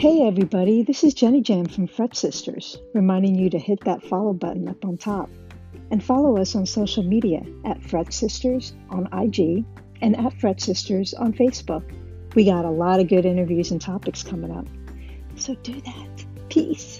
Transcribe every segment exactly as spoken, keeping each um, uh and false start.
Hey everybody, this is Jenny Jam from Fret Sisters, reminding you to hit that follow button up on top. And follow us on social media at Fret Sisters on I G and at Fret Sisters on Facebook. We got a lot of good interviews and topics coming up. So do that. Peace.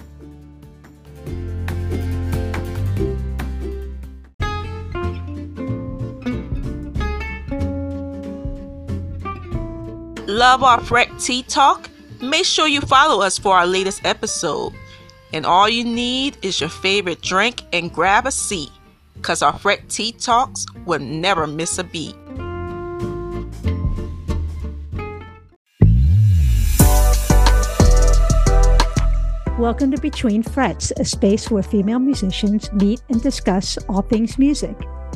Love our Fret Tea Talk? Make sure you follow us for our latest episode. And all you need is your favorite drink and grab a seat, because our Fret Tea Talks will never miss a beat. Welcome to Between Frets, a space where female musicians meet and discuss all things music.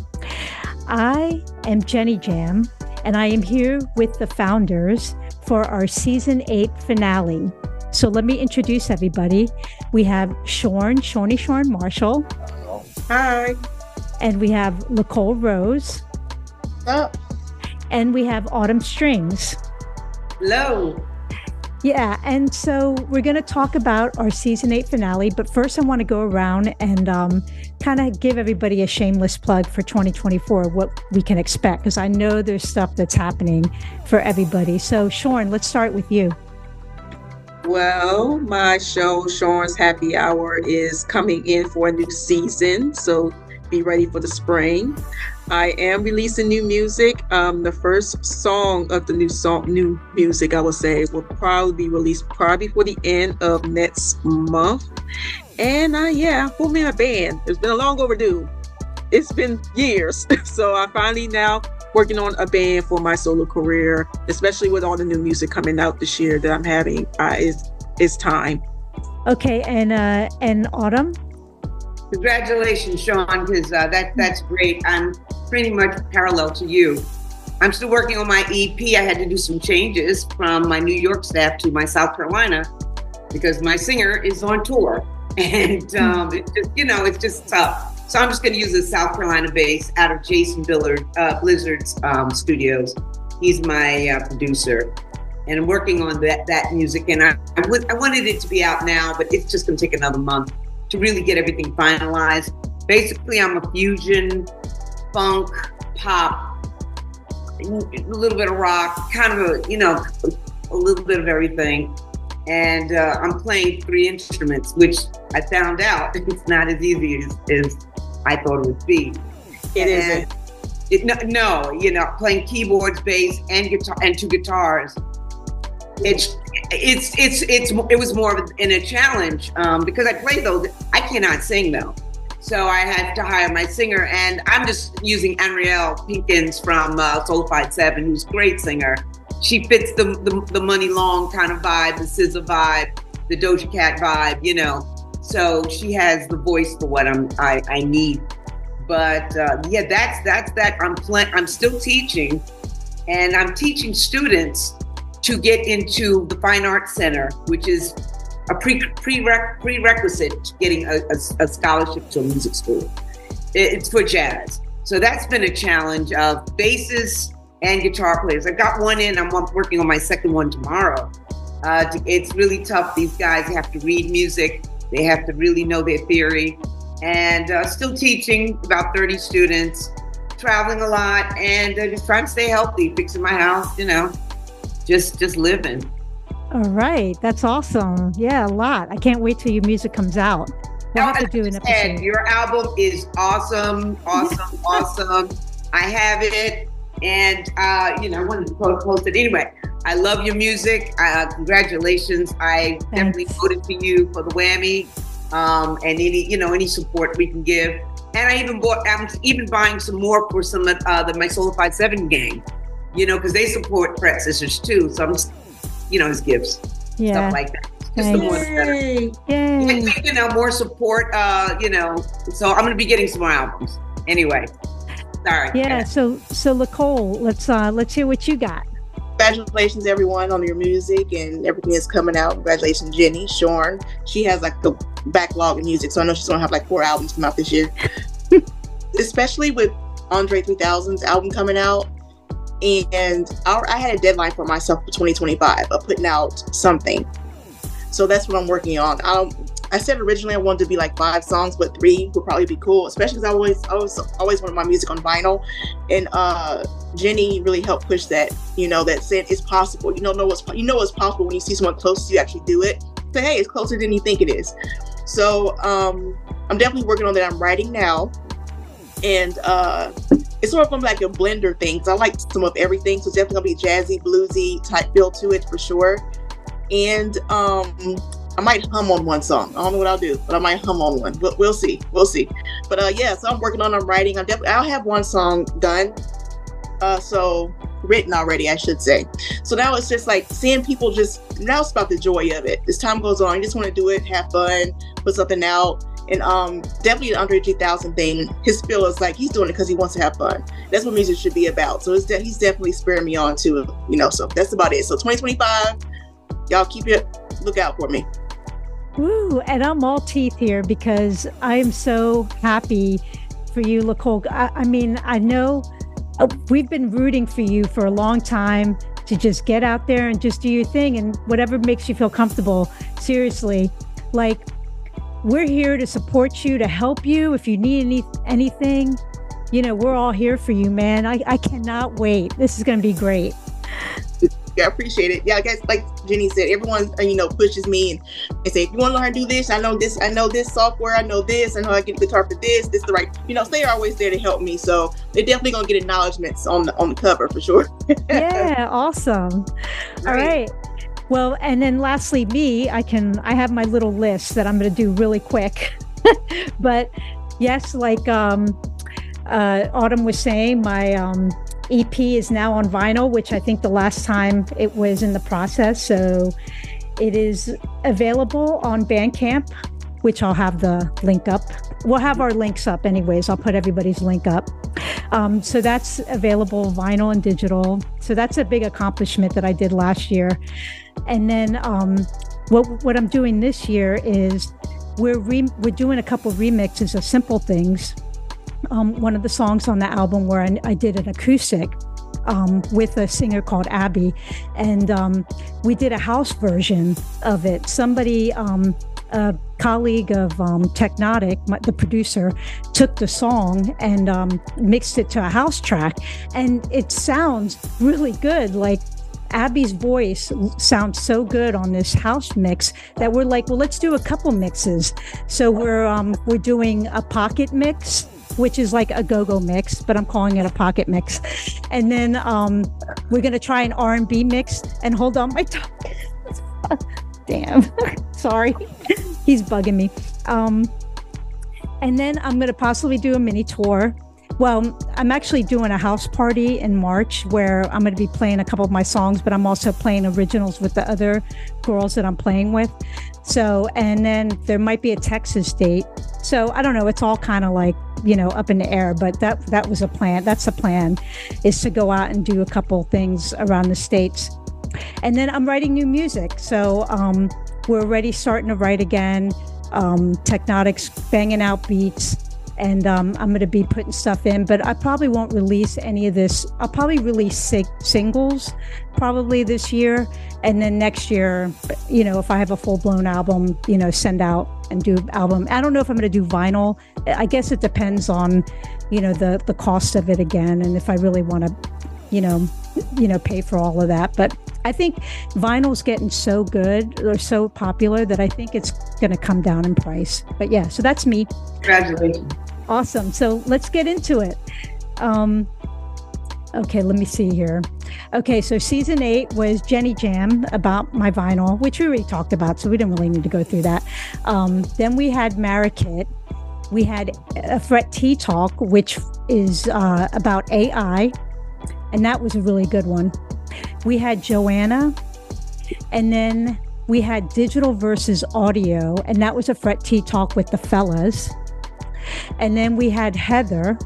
I am Jenny Jam, and I am here with the founders for our season eight finale. So let me introduce everybody. We have Shorn, Shawnee Shorn Marshall. Hi. And we have Nicole Rose. Oh. And we have Autumn Strings. Hello. Yeah, and so we're going to talk about our season eight finale, but first I want to go around and um, kind of give everybody a shameless plug for twenty twenty-four, what we can expect, because I know there's stuff that's happening for everybody. So Shorn, let's start with you. Well, my show, Shorn's Happy Hour, is coming in for a new season, so be ready for the spring. I am releasing new music. Um, the first song of the new song, new music, I would say, will probably be released probably before the end of next month. And uh, yeah, put me in a band. It's been a long overdue. It's been years. So I finally now working on a band for my solo career, especially with all the new music coming out this year that I'm having. Uh, it's, it's time. Okay, and uh, and Autumn? Congratulations, Sean, because uh, that that's great. I'm pretty much parallel to you. I'm still working on my E P. I had to do some changes from my New York staff to my South Carolina because my singer is on tour, and um, it's just, you know, it's just tough. So I'm just going to use a South Carolina base out of Jason Billard, uh, Blizzard's um, studios. He's my uh, producer, and I'm working on that that music. And I I, w- I wanted it to be out now, but it's just going to take another month to really get everything finalized. Basically, I'm a fusion, funk, pop, a little bit of rock, kind of a, you know, a little bit of everything. And uh, I'm playing three instruments, which I found out it's not as easy as, as I thought it would be. It and isn't. It, no, no, you know, playing keyboards, bass, and guitar, and two guitars. It's it's it's it's it was more of a, in a challenge um, because I play those. I cannot sing though, so I had to hire my singer, and I'm just using Anrielle Pinkins from uh, Soulfied Seven, who's a great singer. She fits the, the the Money Long kind of vibe, the S Z A vibe, the Doja Cat vibe, you know. So she has the voice for what I'm I, I need. But uh, yeah, that's that's that. I'm playing. I'm still teaching, and I'm teaching students to get into the Fine Arts Center, which is a pre, prereq, prerequisite to getting a, a, a scholarship to a music school. It's for jazz. So that's been a challenge of bassists and guitar players. I got one in, I'm working on my second one tomorrow. Uh, it's really tough. These guys have to read music. They have to really know their theory. And uh, still teaching about thirty students, traveling a lot, and uh, just trying to stay healthy, fixing my house, you know. Just just living. All right. That's awesome. Yeah, a lot. I can't wait till your music comes out. We'll have to do an episode. Your album is awesome, awesome, awesome. I have it, and uh, you know, I wanted to post it anyway. I love your music. Uh, congratulations. I Thanks. Definitely voted for you for the Whammy, um, and any you know any support we can give. And I even bought. I'm even buying some more for some of uh, the my Soulfied Seven gang. You know, because they support Fret Sisters too. So I'm just, you know, as gifts, Yeah. stuff like that. Just Nice. the more the better. Yay. And, you know, more support, uh, you know. So I'm going to be getting some more albums. Anyway, sorry. Yeah. So, so Nicole, let's uh, let's hear what you got. Congratulations, everyone, on your music and everything that's coming out. Congratulations, Jenny, Shorn. She has like a backlog of music, so I know she's going to have like four albums come out this year. Especially with Andre three thousand's album coming out. And our, I had a deadline for myself for twenty twenty-five of putting out something. So that's what I'm working on. I don't, I said originally I wanted to be like five songs, but three would probably be cool, especially because I always, always, always wanted my music on vinyl. And uh, Jenny really helped push that, you know, that said it's possible. You don't know what's, you know what's possible when you see someone close to you actually do it. Say, hey, it's closer than you think it is. So um, I'm definitely working on that. I'm writing now. And uh, it's sort of like a blender thing. So I like some of everything. So it's definitely gonna be jazzy, bluesy type feel to it for sure. And um, I might hum on one song. I don't know what I'll do, but I might hum on one. But we'll see. We'll see. But uh, yeah, so I'm working on. I'm writing. I'm definitely. I'll have one song done. Uh, so written already, I should say. So now it's just like seeing people just. Now it's about the joy of it. As time goes on, you just want to do it, have fun, put something out, and um, definitely the Andre three thousand thing. His feel is like he's doing it because he wants to have fun. That's what music should be about. So it's de- he's definitely spurring me on to, you know. So that's about it. So twenty twenty-five, y'all keep it. Look out for me. Woo, and I'm all teeth here because I am so happy for you, Nicole. I, I mean, I know uh, we've been rooting for you for a long time to just get out there and just do your thing and whatever makes you feel comfortable. Seriously, like we're here to support you, to help you. If you need any, anything, you know, we're all here for you, man. I, I cannot wait. This is going to be great. Yeah, I appreciate it. Yeah, I guess like Jenny said, everyone, you know, pushes me and they say, if you want to learn how to do this, I know this, I know this software, I know this, I know how to get the guitar for this, this is the right, you know, so they're always there to help me. So they're definitely going to get acknowledgments on the, on the cover for sure. Yeah, awesome. All right. Well, and then lastly, me, I can, I have my little list that I'm going to do really quick. But yes, like um, uh, Autumn was saying, my um, E P is now on vinyl, which I think the last time it was in the process. So it is available on Bandcamp, which I'll have the link up. We'll have our links up anyways. I'll put everybody's link up. Um, so that's available vinyl and digital. So that's a big accomplishment that I did last year. And then um, what what I'm doing this year is we're re- we're doing a couple remixes of Simple Things. Um, one of the songs on the album where I, I did an acoustic um, with a singer called Abby, and um, we did a house version of it. Somebody, um, a colleague of um, Technotic, my, the producer, took the song and um, mixed it to a house track, and it sounds really good. Like Abby's voice sounds so good on this house mix that we're like, well, let's do a couple mixes. So we're um, we're doing a pocket mix, which is like a go-go mix, but I'm calling it a pocket mix. And then um, we're going to try an R and B mix. And hold on, my tongue. Damn. Sorry. He's bugging me. Um, and then I'm going to possibly do a mini tour. Well, I'm actually doing a house party in March where I'm going to be playing a couple of my songs, but I'm also playing originals with the other girls that I'm playing with. So, and then there might be a Texas date. So I don't know. It's all kind of like, you know, up in the air, but that that was a plan. That's the plan, is to go out and do a couple things around the States. And then I'm writing new music. So um, we're already starting to write again. Um, Technotic's banging out beats. And um, I'm going to be putting stuff in, but I probably won't release any of this. I'll probably release sig- singles probably this year. And then next year, you know, if I have a full blown album, you know, send out and do album. I don't know if I'm going to do vinyl. I guess it depends on, you know, the, the cost of it again. And if I really want to, you know, you know, pay for all of that. But I think vinyl's getting so good or so popular that I think it's going to come down in price. But yeah, so that's me. Congratulations. Awesome. So let's get into it. Um, okay, let me see here. Okay, so season eight was Jenny Jam about my vinyl, which we already talked about, so we didn't really need to go through that. Um, then we had Marakit. We had a Fret T Talk, which is uh, about A I, and that was a really good one. We had Joanna, and then we had Digital versus Audio, and that was a Fret T Talk with the fellas. And then we had Heather.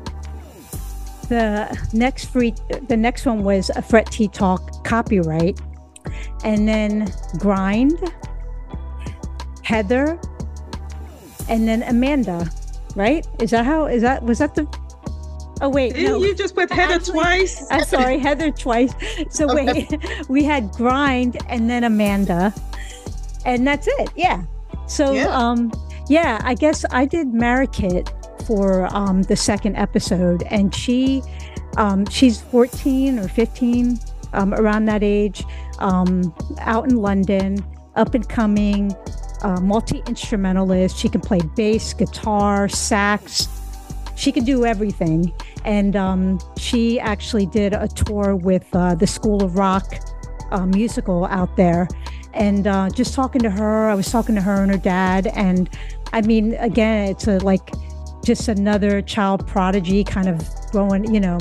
The next free, the next one was a Fret T Talk copyright, and then Grind, Heather, and then Amanda. Right? Is that how? Is that was that the? Oh wait, Didn't no. you just put Heather Actually, twice? I'm sorry, Heather twice. So Okay. wait, we had Grind and then Amanda. and that's it. Yeah. So, Yeah. um, yeah, I guess I did Marikit for um, the second episode, and she, um, she's fourteen or fifteen, um, around that age, um, out in London, up and coming, uh, multi-instrumentalist. She can play bass, guitar, sax. She can do everything. And um, she actually did a tour with uh, the School of Rock uh, musical out there. And uh, just talking to her, I was talking to her and her dad. And I mean, again, it's a, like just another child prodigy kind of growing, you know,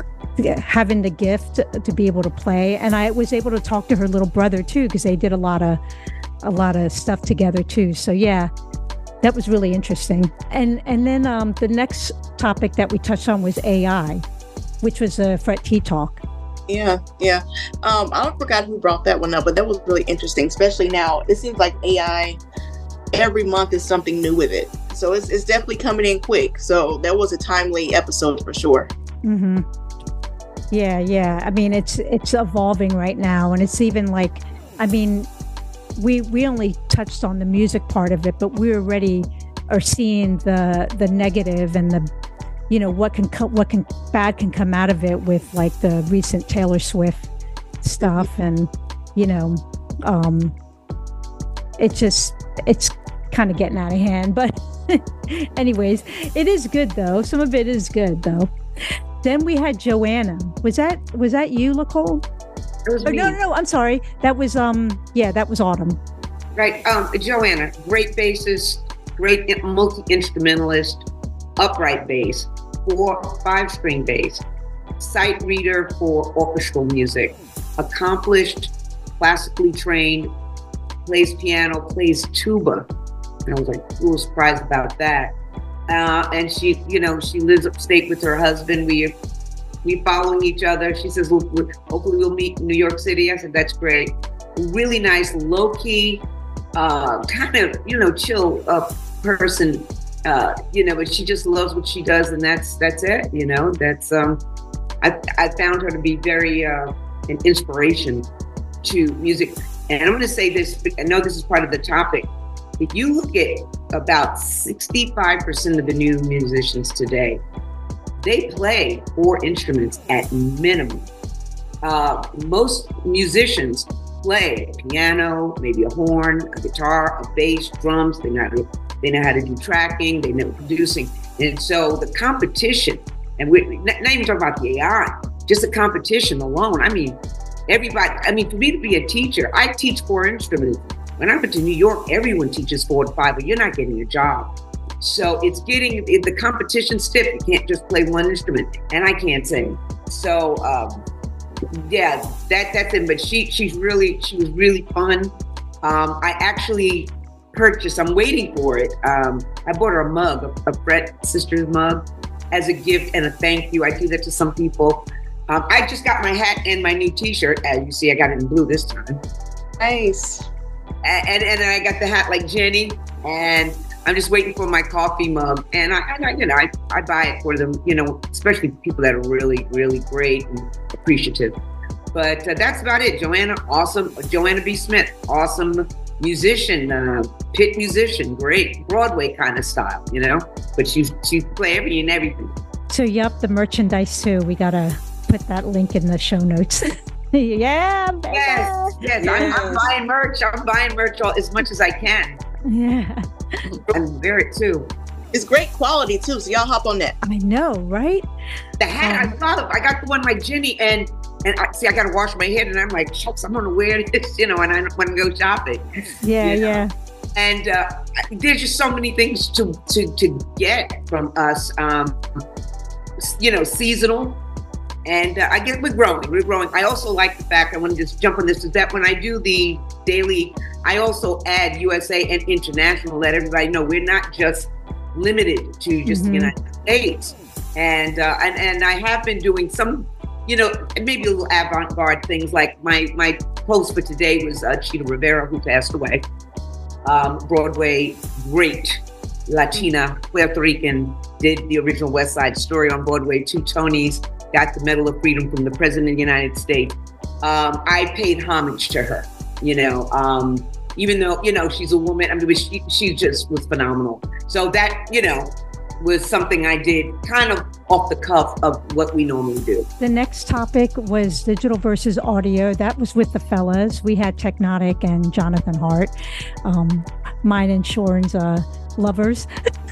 having the gift to be able to play. And I was able to talk to her little brother too, because they did a lot of a lot of stuff together too. So yeah, that was really interesting. And and then um, the next topic that we touched on was A I, which was a Fret Tea Talk. Yeah, yeah. Um, I forgot who brought that one up, but that was really interesting, especially now. It seems like A I every month is something new with it. So it's, it's definitely coming in quick. So that was a timely episode for sure. Mm-hmm. Yeah, yeah. I mean, it's it's evolving right now. And it's even like, I mean, we we only touched on the music part of it, but we already are seeing the the negative and the, you know, what can co- what can bad can come out of it with like the recent Taylor Swift stuff, and you know, um, it just it's kind of getting out of hand. But anyways, it is good though. Some of it is good though. Then we had Joanna. Was that was that you, Nicole? It was oh, me. no, no, no. I'm sorry. That was um. Yeah, that was Autumn. Right. Um, Joanna, great bassist, great multi-instrumentalist, upright bass, four, five-string bass, sight reader for orchestral music, accomplished, classically trained, plays piano, plays tuba. And I was like a little surprised about that. Uh, and she, you know, she lives upstate with her husband. We we following each other. She says, well, hopefully we'll meet in New York City. I said, that's great. Really nice, low key, uh, kind of, you know, chill uh, person. Uh, you know, but she just loves what she does, and that's that's it. You know, that's um, I I found her to be very uh, an inspiration to music. And I'm going to say this. I know this is part of the topic. If you look at about sixty-five percent of the new musicians today, they play four instruments at minimum. Uh, most musicians play piano, maybe a horn, a guitar, a bass, drums. They know how to, they know how to do tracking. They know producing. And so the competition, and we're not even talking about the A I, just the competition alone. I mean, everybody, I mean, for me to be a teacher, I teach four instruments. When I went to New York, everyone teaches four to five, but you're not getting a job. So it's getting it, the competition stiff. You can't just play one instrument, and I can't sing. So um, yeah, that that's it. But she she's really she was really fun. Um, I actually purchased. I'm waiting for it. Um, I bought her a mug, a, a Fret Sisters mug, as a gift and a thank you. I do that to some people. Um, I just got my hat and my new T-shirt. As you see, I got it in blue this time. Nice. And, and I got the hat like Jenny, and I'm just waiting for my coffee mug. And I, I you know, I, I buy it for them, you know, especially people that are really, really great and appreciative. But uh, that's about it. Joanna, awesome. Joanna B. Smith, awesome musician, uh, pit musician, great Broadway kind of style, you know. But she she play everything and everything. So yep, the merchandise too. We gotta put that link in the show notes. Yeah, baby. Yes, yes. Yes. I'm, I'm buying merch. I'm buying merch all, as much as I can. Yeah. And wear it too. It's great quality too, so y'all hop on that. I know, right? The hat Um, I thought of. I got the one like Jenny, and and I see I got to wash my head, and I'm like, shucks, I'm gonna wear this, you know, and I want to go shopping. Yeah, you know? yeah. And uh, there's just so many things to to to get from us. Um, you know, seasonal. And uh, I guess we're growing, we're growing. I also like the fact, I want to just jump on this, is that when I do the daily, I also add U S A and international, let everybody know we're not just limited to just Mhm. the United States. And, uh, and and I have been doing some, you know, maybe a little avant-garde things, like my, my post for today was uh, Chita Rivera, who passed away. Um, Broadway, great Latina, Puerto Rican, did the original West Side Story on Broadway, two Tonys, got the Medal of Freedom from the President of the United States. Um, I paid homage to her, you know, um, even though, you know, she's a woman. I mean, she, she just was phenomenal. So that, you know, was something I did kind of off the cuff of what we normally do. The next topic was digital versus audio. That was with the fellas. We had Technotic and Jonathan Hart, um, mine and Shorn's uh, lovers.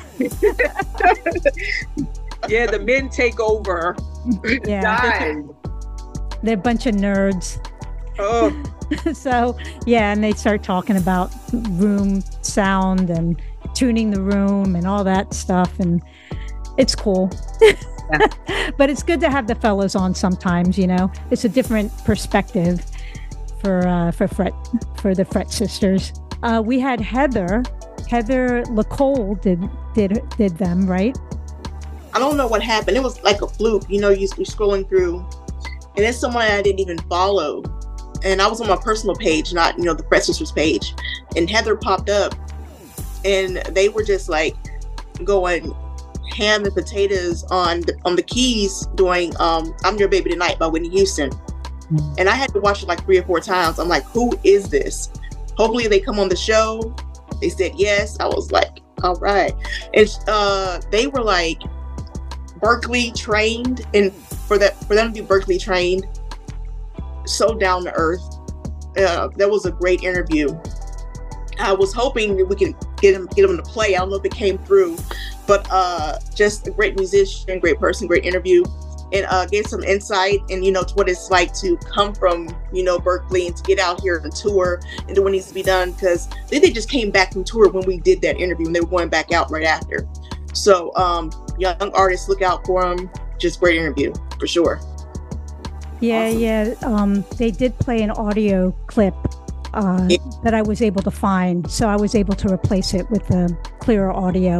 Yeah, the men take over. Yeah, they're, they're a bunch of nerds. Oh. So, yeah, and they start talking about room sound and tuning the room and all that stuff, and it's cool. Yeah. But it's good to have the fellows on sometimes, you know. It's a different perspective for uh, for Fret for the Fret sisters. Uh, we had Heather. Heather LaCole did did did them, right? I don't know what happened. It was like a fluke. You know, you, you're scrolling through, and it's someone I didn't even follow. And I was on my personal page, not, you know, the Fret Sisters page. And Heather popped up, and they were just like going ham and potatoes on the, on the keys doing um, I'm Your Baby Tonight by Whitney Houston. Mm-hmm. And I had to watch it like three or four times. I'm like, who is this? Hopefully they come on the show. They said yes. I was like, all right. And uh, they were like Berkeley trained, and for that for them to be Berkeley trained, so down to earth. Uh, that was a great interview. I was hoping that we could get him get him to play. I don't know if it came through, but uh, just a great musician, great person, great interview, and uh, gave some insight and, you know, to what it's like to come from, you know, Berkeley and to get out here and tour and do what needs to be done, because they, they just came back from tour when we did that interview, and they were going back out right after. So um, young artists, look out for them. Just great interview for sure. Yeah, awesome. yeah. Um, they did play an audio clip uh, yeah. that I was able to find, so I was able to replace it with the clearer audio.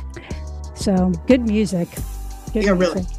So good music. Good yeah, music. really.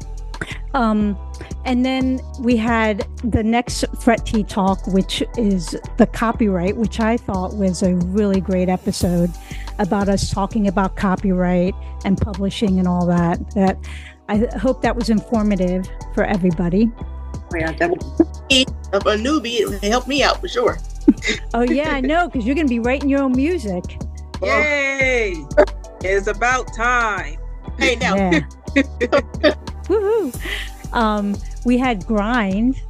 Um, and then we had the next Fret Tea Talk, which is the copyright, which I thought was a really great episode about us talking about copyright and publishing and all that. That I hope that was informative for everybody. Oh, yeah, that was a newbie. It helped me out for sure. Oh yeah, I know, because you're going to be writing your own music. Yay! It's about time. Hey now. Yeah. Woohoo! Um, we had Grind,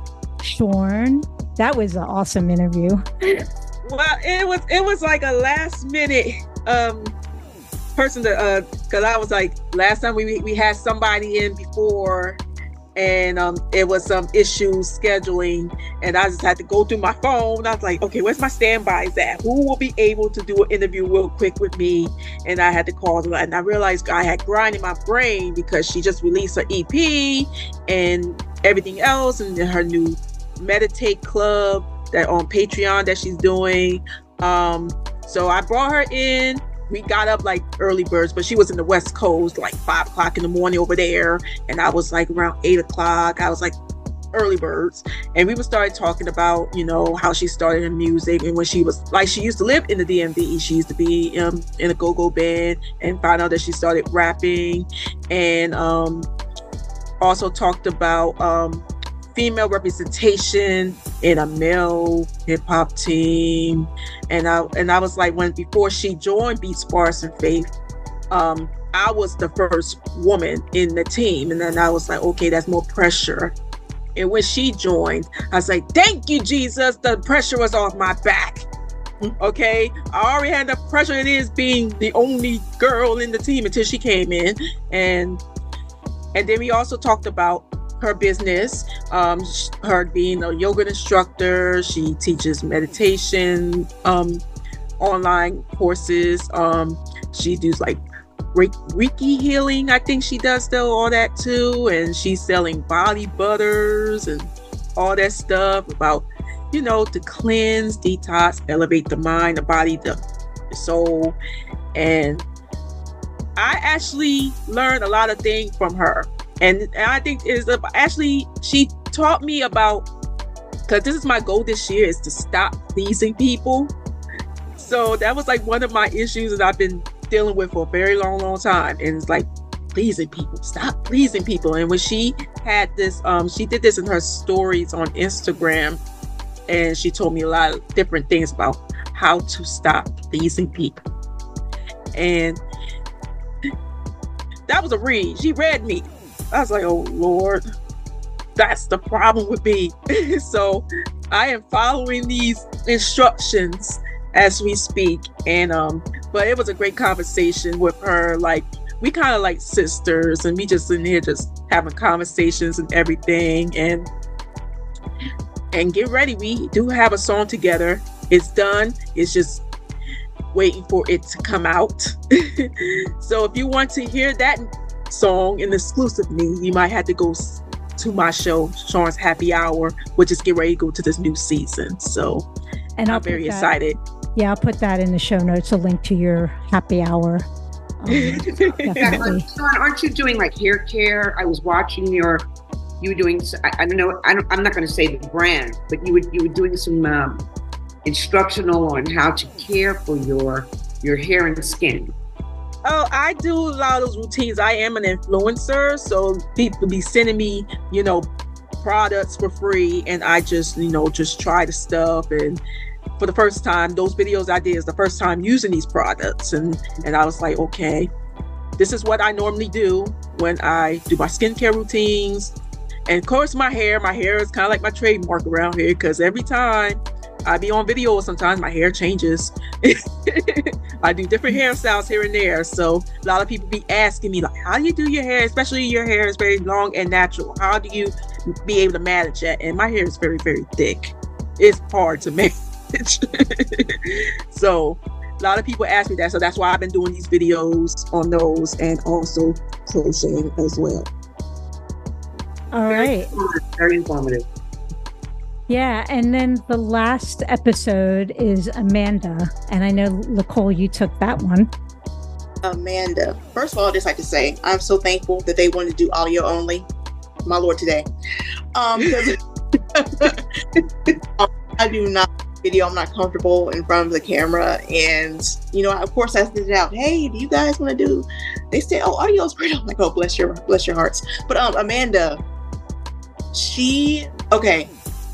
Shorn. That was an awesome interview. Well, it was it was like a last minute um person to uh because I was like, last time we we had somebody in before, and um it was some issues scheduling, and I just had to go through my phone. I was like, okay, where's my standbys at? Who will be able to do an interview real quick with me? And I had to call them, and I realized I had Grind in my brain because she just released her E P and everything else, and then her new Meditate Club that on Patreon that she's doing. Um so I brought her in. We got up like early birds, but she was in the West Coast, like five o'clock in the morning over there. And I was like around eight o'clock. I was like early birds. And we would start talking about, you know, how she started in music. And when she was like, she used to live in the D M V. She used to be um, in a go-go band, and found out that she started rapping. And um, also talked about um, female representation in a male hip hop team. And I and I was like, when before she joined Beat Sparks and Faith, um, I was the first woman in the team. And then I was like, okay, that's more pressure. And when she joined, I was like, thank you, Jesus. The pressure was off my back. Okay, I already had the pressure it is being the only girl in the team until she came in. And and then we also talked about her business, um, her being a yoga instructor. She teaches meditation, um, online courses. Um, she does like Reiki healing. I think she does still all that too. And she's selling body butters and all that stuff about, you know, to cleanse, detox, elevate the mind, the body, the, the soul. And I actually learned a lot of things from her. And I think is actually she taught me about, because this is my goal this year, is to stop pleasing people. So that was like one of my issues that I've been dealing with for a very long, long time. And it's like, pleasing people, stop pleasing people. And when she had this, um, she did this in her stories on Instagram, and she told me a lot of different things about How to Stop Pleasing People. And that was a read. She read me. I was like, oh Lord, that's the problem with me. So I am following these instructions as we speak. And um, but it was a great conversation with her. Like, we kind of like sisters, and we just in here just having conversations and everything. And and get ready, we do have a song together. It's done. It's just waiting for it to come out. So if you want to hear that song in exclusively, you might have to go to my show, Sean's Happy Hour, which is get ready to go to this new season. So and I'm I'll very that, excited. Yeah, I'll put that in the show notes, a link to your happy hour. Um, definitely. Sean, aren't you doing like hair care? I was watching your, you were doing, I, I don't know, I don't, I'm not going to say the brand, but you were, you were doing some um, instructional on how to care for your your hair and skin. Oh, I do a lot of those routines. I am an influencer, so people be sending me, you know, products for free, and I just, you know, just try the stuff. And for the first time, those videos I did is the first time using these products, and and I was like, okay, this is what I normally do when I do my skincare routines. And of course, my hair, my hair is kind of like my trademark around here, because every time I be on video, sometimes my hair changes. I do different hairstyles here and there. So a lot of people be asking me, like, how do you do your hair? Especially your hair is very long and natural. How do you be able to manage that? And my hair is very, very thick. It's hard to manage. So a lot of people ask me that. So that's why I've been doing these videos on those, and also crocheting as well. All right. Very informative. Yeah, and then the last episode is Amanda, and I know, Nicole, you took that one. Amanda. First of all, I'd just like to say I'm so thankful that they wanted to do audio only. My Lord, today. Um, because I do not video. I'm not comfortable in front of the camera, and you know, of course, I sent it out. Hey, do you guys want to do? They said, "Oh, audio is great." I'm like, "Oh, bless your bless your hearts." But um, Amanda, she okay.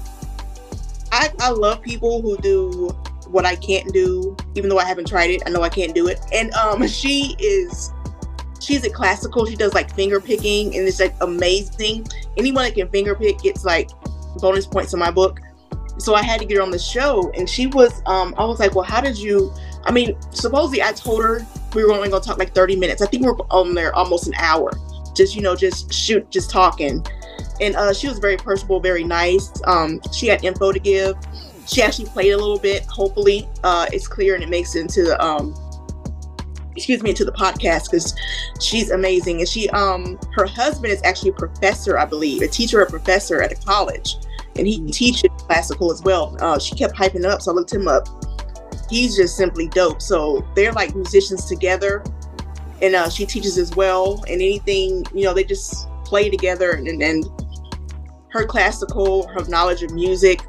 I, I love people who do what I can't do, even though I haven't tried it. I know I can't do it. And um, she is, she's a classical. She does like finger picking, and it's like amazing. Anyone that can finger pick gets like bonus points in my book. So I had to get her on the show, and she was, um, I was like, well, how did you, I mean, supposedly I told her we were only going to talk like thirty minutes. I think we we're on there almost an hour. Just, you know, just shoot, just talking. And uh, she was very personable, very nice. Um, she had info to give. She actually played a little bit. Hopefully, uh, it's clear and it makes it into the, um, excuse me, into the podcast, because she's amazing. And she, um, her husband is actually a professor, I believe, a teacher or professor at a college, and he teaches classical as well. Uh, she kept hyping it up, so I looked him up. He's just simply dope. So they're like musicians together, and uh, she teaches as well. And anything, you know, they just play together, and, and her classical, her knowledge of music,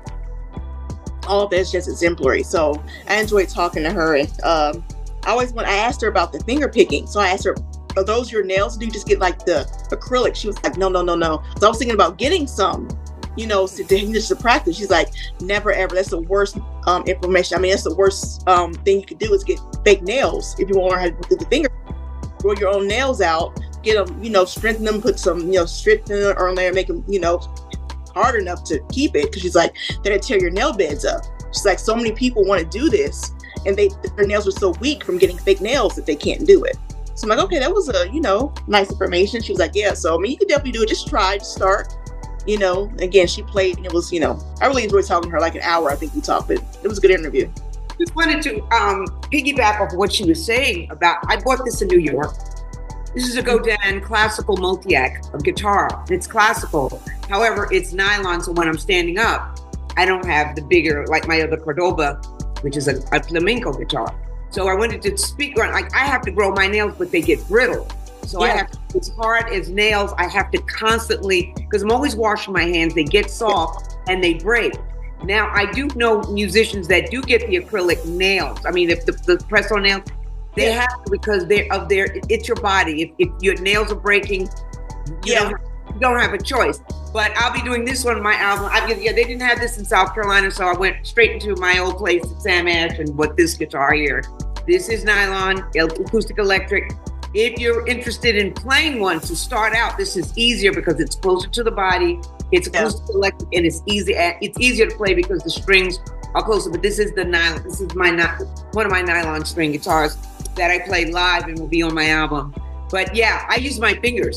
all of that's just exemplary. So I enjoyed talking to her. And um, I always want, I asked her about the finger picking. So I asked her, are those your nails? Do you just get like the acrylic? She was like, no, no, no, no. So I was thinking about getting some, you know, to, just to practice. She's like, never, ever. That's the worst um, information. I mean, that's the worst um, thing you could do is get fake nails if you want to learn how to do the finger. Grow your own nails out, get them, you know, strengthen them, put some, you know, strengthener on there, make them, you know, hard enough to keep it. Because she's like, that'll tear your nail beds up. She's like, so many people want to do this, and they their nails are so weak from getting fake nails that they can't do it. So I'm like, okay, that was a, you know, nice information. She was like, yeah, so I mean, you can definitely do it. Just try, just start. You know, again, she played, and it was, you know, I really enjoyed talking to her. Like an hour, I think we talked, but it was a good interview. Just wanted to um, piggyback off what she was saying about, I bought this in New York. This is a Godin classical multi-act of guitar. It's classical. However, it's nylon, so when I'm standing up, I don't have the bigger, like my other Cordoba, which is a, a flamenco guitar. So I wanted to speak on, like, I have to grow my nails, but they get brittle. So yeah. I have to, as hard as nails, I have to constantly, because I'm always washing my hands, they get soft and they break. Now, I do know musicians that do get the acrylic nails. I mean, if the, the press-on nails, they yeah. have to, because they're of their, it's your body. If, if your nails are breaking, you, yeah. don't, you don't have a choice. But I'll be doing this one on my album. I, yeah, they didn't have this in South Carolina, so I went straight into my old place at Sam Ash and bought this guitar here. This is nylon, acoustic electric. If you're interested in playing one to start out, this is easier because it's closer to the body. It's acoustic yeah. electric, and it's easy. It's easier to play because the strings are closer. But this is the nylon. This is my one of my nylon string guitars that I play live and will be on my album. But yeah, I use my fingers.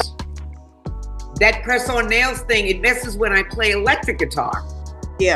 That press-on nails thing, it messes when I play electric guitar. Yeah.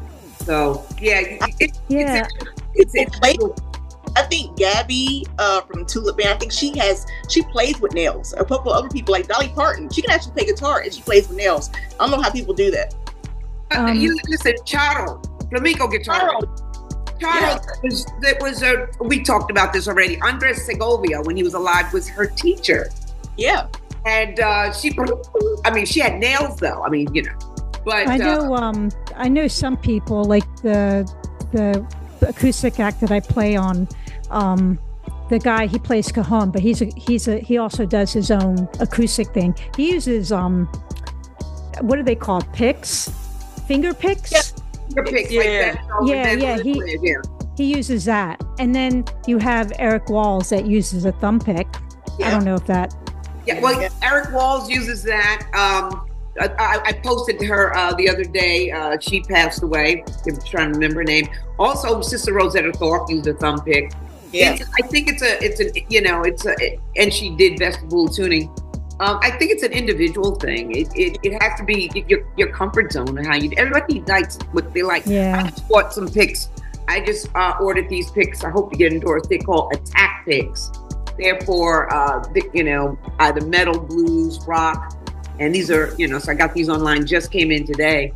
So yeah, it, yeah. It's, it's, it's, it's I think Gabby uh, from Tulip Band, I think she has, she plays with nails. A couple of other people like Dolly Parton, she can actually play guitar and she plays with nails. I don't know how people do that. Um, you listen, Charo, flamenco guitar. Charo, Yeah. was, that was a, we talked about this already. Andres Segovia, when he was alive, was her teacher. Yeah. And uh, she, I mean, she had nails though. I mean, you know, but I know, uh, um, I know some people like the the acoustic act that I play on. Um, the guy, he plays cajon, but he's a he's a he also does his own acoustic thing. He uses um, what do they call it? Picks, finger picks. Yeah. Finger picks, Yeah. like that. So Yeah, that's yeah, what it he- is, yeah. He uses that, and then you have Eric Walls that uses a thumb pick. I don't know if that. Yeah, well, Yeah. Eric Walls uses that. Um, I, I, I posted to her uh, the other day. Uh, she passed away. I'm trying to remember her name. Also, Sister Rosetta Thorpe used a thumb pick. Yeah. It's, I think it's a, it's a, you know, it's a, and she did vestibule tuning. Um, I think it's an individual thing. It, it, it has to be your, your comfort zone and how you. Everybody likes what they like. Yeah. I just bought some picks. I just uh, ordered these picks. I hope to get endorsed. They're called Attack picks. Therefore, uh, the, you know, either metal, blues, rock, and these are, you know, so I got these online, just came in today.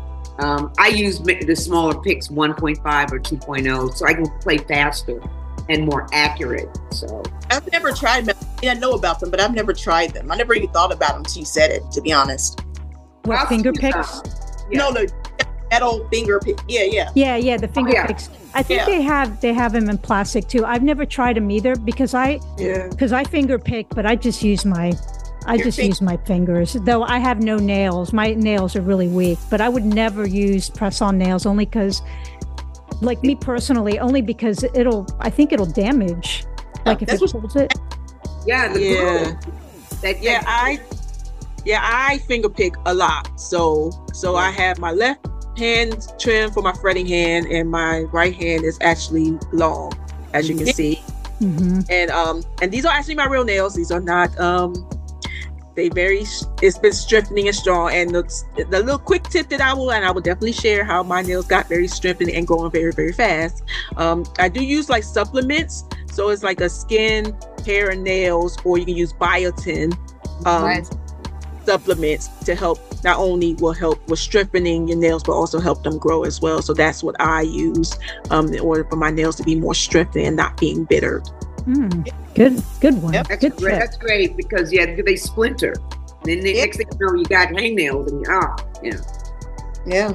Um, I use the smaller picks, one point five or two point oh, so I can play faster and more accurate. So I've never tried them. I know about them, but I've never tried them. I never even thought about them until you said it, to be honest. What, I'll finger see, uh, picks? yeah. No, no, metal finger pick. Yeah, yeah. Yeah, yeah, the finger yeah. picks. I think Yeah. they have they have them in plastic too. I've never tried them either because I Yeah. because I finger pick, but I just use my I Your just fing- use my fingers. Though I have no nails, my nails are really weak. But I would never use press-on nails only because, like me personally, only because it'll I think it'll damage. Like if That's it what- pulls it. yeah, the Yeah. glue. That, Yeah, that- I yeah, I finger pick a lot. So so I have my left hand trim for my fretting hand and my right hand is actually long, as you can see. hmm And um and these are actually my real nails. These are not um they very it's been strengthening and strong. And the, the little quick tip that I will and I will definitely share how my nails got very strengthened and growing very very fast. Um I do use like supplements. So it's like a skin, hair, and nails, or you can use biotin um, Right. supplements to help. Not only will help with strengthening your nails, but also help them grow as well. So that's what I use um, in order for my nails to be more strengthened and not being bittered. Mm. Good, good one. Yep, That's good great. tip. That's great because yeah, they splinter. Then the Yep. next thing you know, you got hangnails and ah, yeah. Yeah.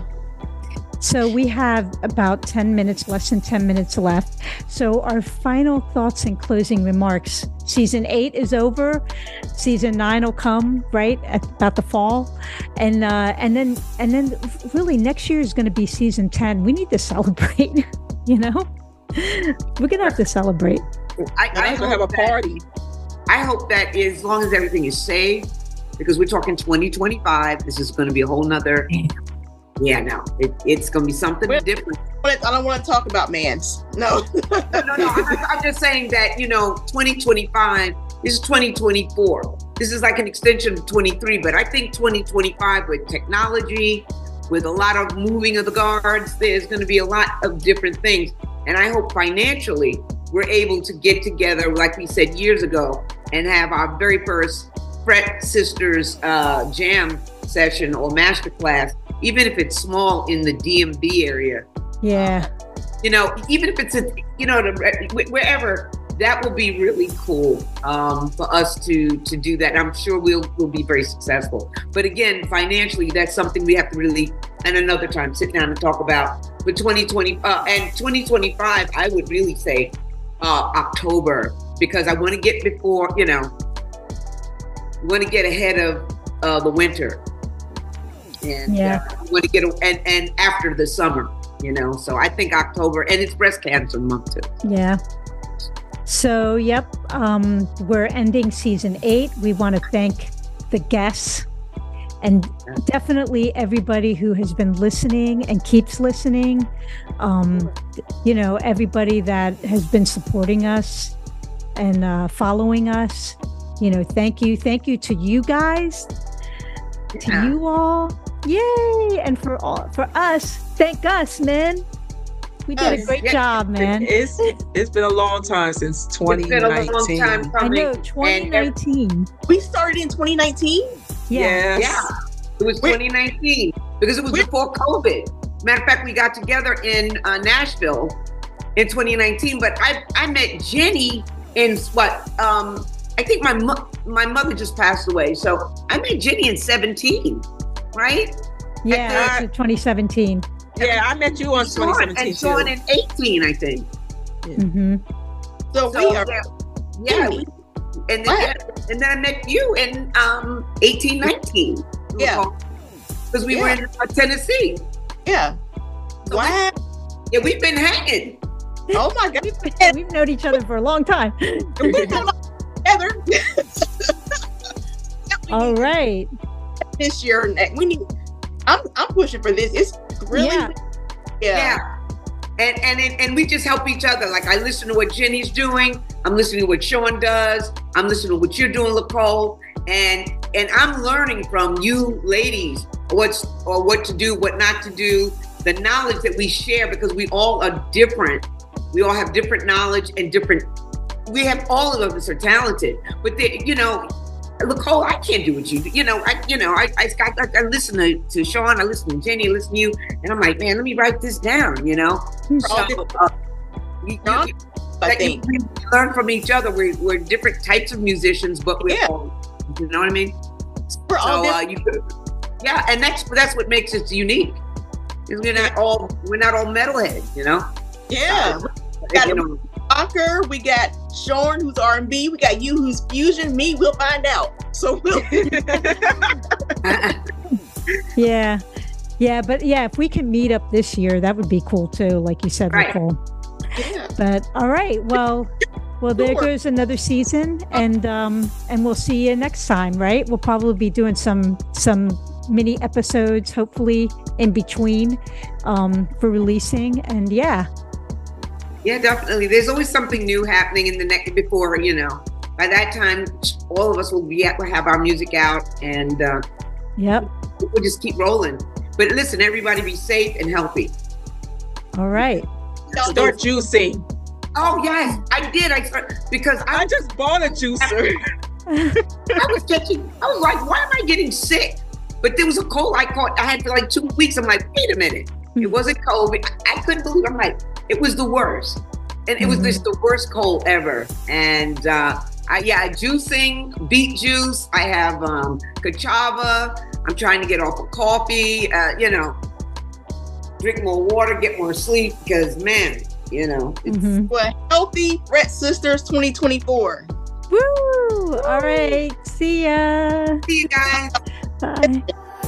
So we have about ten minutes, less than ten minutes left. So our final thoughts and closing remarks. Season eight is over. Season nine will come right at about the fall, and uh, and then and then really next year is going to be season ten. We need to celebrate. You know, we're gonna have to celebrate. I, And I also hope have a that- party. I hope that as long as everything is safe, because we're talking twenty twenty-five, this is going to be a whole nother. Yeah, no, it, it's going to be something Well- different. I don't want to talk about mans. No. No, no, no. I'm, I'm just saying that, you know, twenty twenty-five, this is twenty twenty-four. This is like an extension of twenty-three, but I think twenty twenty-five with technology, with a lot of moving of the guards, there's going to be a lot of different things. And I hope financially we're able to get together, like we said years ago, and have our very first Fret Sisters uh, jam session or masterclass, even if it's small in the D M V area. Yeah. You know, even if it's, a, you know, the, wherever, that will be really cool um, for us to to do that. I'm sure we'll we'll be very successful. But again, financially, that's something we have to really, and another time, sit down and talk about. For twenty twenty uh, and twenty twenty-five, I would really say uh, October, because I want to get before, you know, want to get ahead of uh, the winter. and Yeah. uh, want to get a, and and after the summer, you know. So I think October, and it's breast cancer month too. Yeah. So, yep, um, we're ending season eight. We want to thank the guests and definitely everybody who has been listening and keeps listening. Um, you know, everybody that has been supporting us and uh, following us. You know, thank you. Thank you to you guys, to Yeah. you all. Yay. And for all, for us, thank us, man. We did a Yes. great Yeah. job, man. It's it's been a long time since twenty It's been a long nineteen. time I coming. know, and twenty nineteen. We started in twenty nineteen. Yeah. Yes. Yeah, it was We're- twenty nineteen because it was We're- before COVID. Matter of fact, we got together in uh, Nashville in twenty nineteen. But I I met Jenny in what um I think my mo- my mother just passed away, so I met Jenny in seventeen, right? Yeah, I- it's twenty seventeen. Yeah, I met you on Sean, twenty seventeen and Sean too. in eighteen, I think. Mm-hmm. So, So we are. yeah, yeah, we- and then, Wow. and then I met you in um eighteen nineteen. Yeah. because we were Yeah. in uh, Tennessee. Yeah. So Wow. we- yeah, we've been hanging. Oh my God. We've, we've known each other for a long time. We're going together. All right. This year, next. We need. I'm. I'm pushing for this. It's really. Yeah. Yeah. Yeah. And, and and and we just help each other. Like I listen to what Jenny's doing. I'm listening to what Sean does. I'm listening to what you're doing, Nicole. And and I'm learning from you ladies what's or what to do, what not to do, the knowledge that we share because we all are different. We all have different knowledge and different. We have all of us are talented, but they, you know, Nicole, I can't do what you do. You know, I you know I I, I, I listen to, to Sean, I listen to Jenny, I listen to you, and I'm like, man, let me write this down. You know, all so, uh, you, you, I like, think. we learn from each other. We're, we're different types of musicians, but we're Yeah. all, you know what I mean? We're all So, uh, different. you, yeah, and that's that's what makes us unique. Is we're not all we're not all metalheads, you know. Yeah. If, you know, Rocker, we got Sean, who's R and B. We got you, who's fusion. Me, we'll find out. So we'll. Yeah. Yeah. But yeah, if we can meet up this year, that would be cool too, like you said, Right. Nicole. Yeah. But all right. Well, well, there Sure. goes another season, and um, and we'll see you next time, right? We'll probably be doing some some mini episodes, hopefully in between, um, for releasing. And yeah, yeah, definitely. There's always something new happening in the next before you know. By that time, all of us will be will have our music out, and uh, yep. we'll just keep rolling. But listen, everybody, be safe and healthy. All right. Start juicing. Oh yes, I did. I started because I I just bought a juicer. I was catching, I was like, why am I getting sick? But there was a cold I caught, I had for like two weeks. I'm like, wait a minute. It wasn't COVID. I, I couldn't believe it. I'm like, it was the worst. And it was Mhm. just the worst cold ever. And uh, I, yeah, juicing, beet juice. I have um, cachava. I'm trying to get off of coffee, uh, you know, drink more water, get more sleep because, man, you know, it's, Mhm. Well, healthy Fret Sisters twenty twenty-four. Woo! All right. See ya. see you guys. Bye.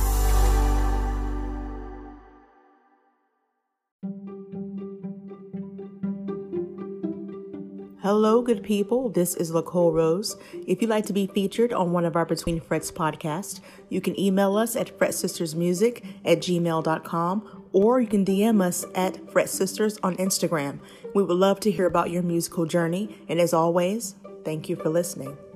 Hello, good people. This is Nicole Rose. If you'd like to be featured on one of our Between Frets podcasts, you can email us at fretsistersmusic at gmail dot com or you can D M us at Fret Sisters on Instagram. We would love to hear about your musical journey. And as always, thank you for listening.